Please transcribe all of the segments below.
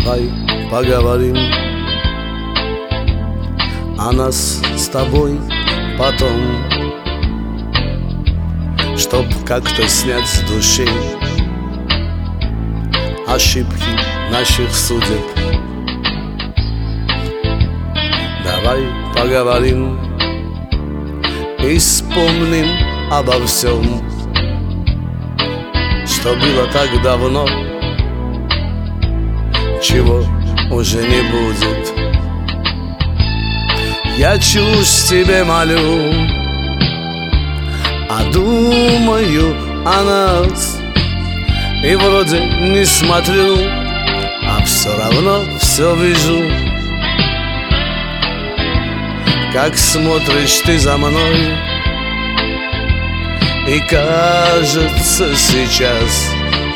Давай поговорим о нас с тобой потом, чтоб как-то снять с души ошибки наших судеб. Давай поговорим и вспомним обо всем, что было так давно, чего уже не будет. Я чушь тебе молю, а думаю о нас, и вроде не смотрю, а все равно все вижу. Как смотришь ты за мной, и кажется сейчас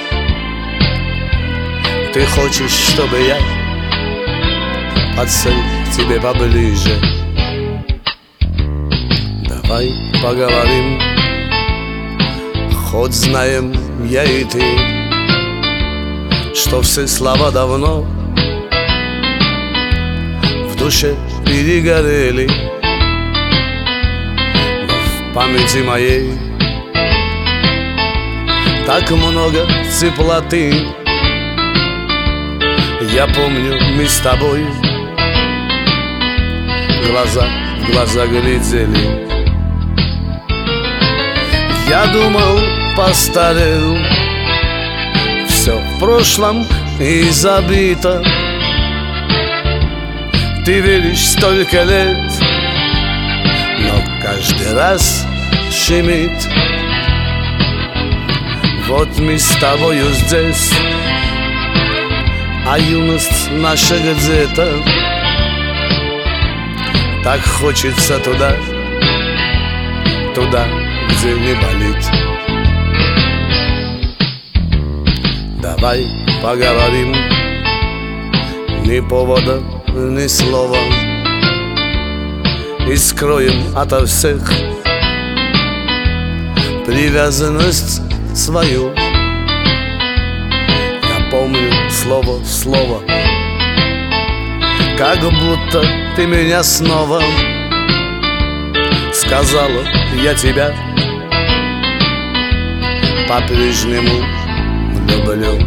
ты хочешь, чтобы я подсел к тебе поближе. Давай поговорим, хоть знаем я и ты, что все слова давно в душе перегорели, но в памяти моей так много теплоты. Я помню, мы с тобой глаза в глаза глядели. Я думал, постарел, все в прошлом и забыто. Ты веришь столько лет, но каждый раз щемит. Вот мы с тобою здесь, а юность наша где-то. Так хочется туда, туда, где не болит. Давай поговорим, ни повода, ни слова, и скроем ото всех привязанность свою. Я помню слово в слово, как будто ты меня снова сказала: я тебя по-прежнему люблю.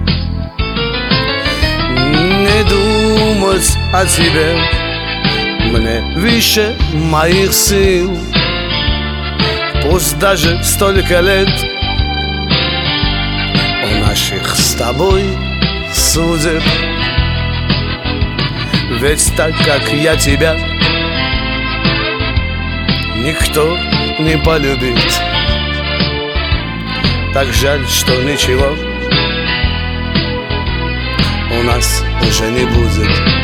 Не думать о тебе мне выше моих сил. Пусть даже столько лет у наших с тобой судеб, ведь так, как я тебя, никто не полюбит. Так жаль, что ничего у нас уже не будет.